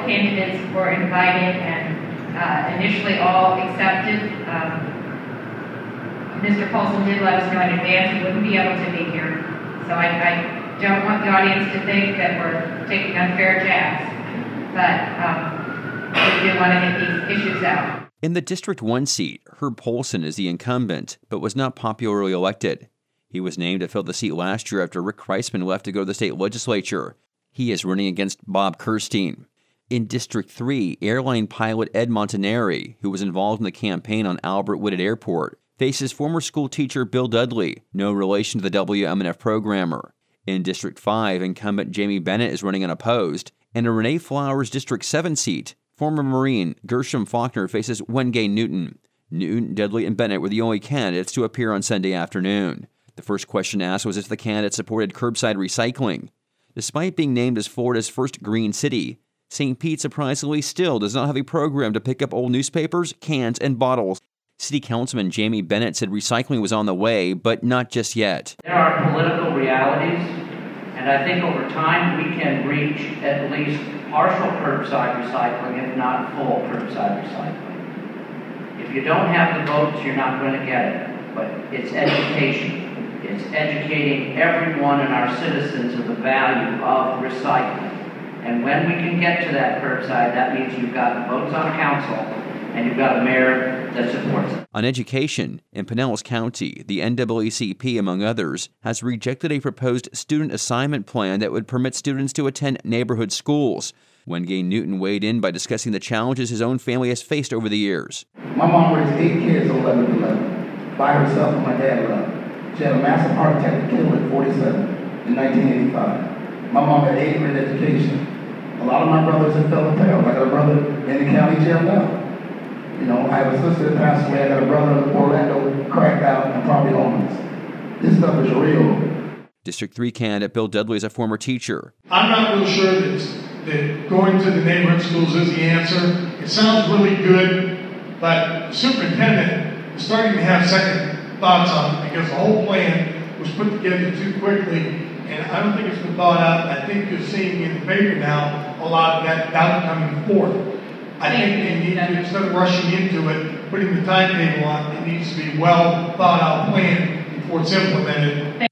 candidates were invited and initially all accepted. Mr. Paulson did let us know in advance he wouldn't be able to be here. So I don't want the audience to think that we're taking unfair jabs, but we do want to get these issues out. In the District 1 seat, Herb Paulson is the incumbent, but was not popularly elected. He was named to fill the seat last year after Rick Kreisman left to go to the state legislature. He is running against Bob Kirstein. In District 3, airline pilot Ed Montanari, who was involved in the campaign on Albert Whitted Airport, faces former school teacher Bill Dudley, no relation to the WMNF programmer. In District 5, incumbent Jamie Bennett is running unopposed, and in Renee Flowers' District 7 seat, former Marine Gershom Faulkner faces Wengay Newton. Newton, Dudley, and Bennett were the only candidates to appear on Sunday afternoon. The first question asked was if the candidates supported curbside recycling. Despite being named as Florida's first green city, St. Pete surprisingly still does not have a program to pick up old newspapers, cans, and bottles. City Councilman Jamie Bennett said recycling was on the way, but not just yet. There are political realities, and I think over time we can reach at least partial curbside recycling, if not full curbside recycling. If you don't have the votes, you're not going to get it. But it's education. It's educating everyone and our citizens of the value of recycling. And when we can get to that curbside, that means you've got votes on council and you've got a mayor that supports it. On education, in Pinellas County, the NAACP, among others, has rejected a proposed student assignment plan that would permit students to attend neighborhood schools. Wengay Newton weighed in by discussing the challenges his own family has faced over the years. My mom raised 8 kids, 11 to 11, by herself and my dad left. She had a massive heart attack and killed at 47 in 1985. My mom had 8th grade education. A lot of my brothers have fell apart. I got a brother in the county jail now. You know, I have a sister that passed away. I got a brother in Orlando, cracked out and probably homeless. This stuff is real. District 3 candidate Bill Dudley is a former teacher. I'm not real sure that going to the neighborhood schools is the answer. It sounds really good, but the superintendent is starting to have second thoughts on it because the whole plan was put together too quickly, and I don't think it's been thought out. I think you're seeing in the paper now a lot of that doubt coming forth. I think they need to, instead of rushing into it, putting the timetable on, it needs to be well thought out plan before it's implemented.